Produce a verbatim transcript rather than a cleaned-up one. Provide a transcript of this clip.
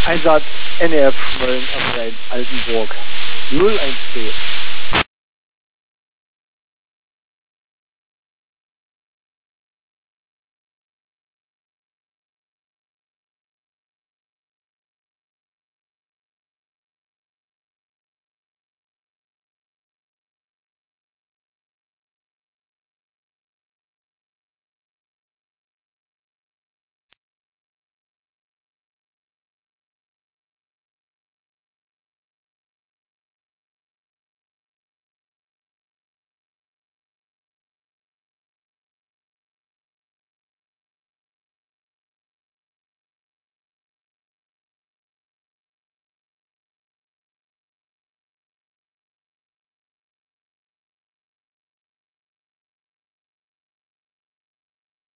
Einsatz N R F Schmölln am Rhein, Altenburg. null eins B.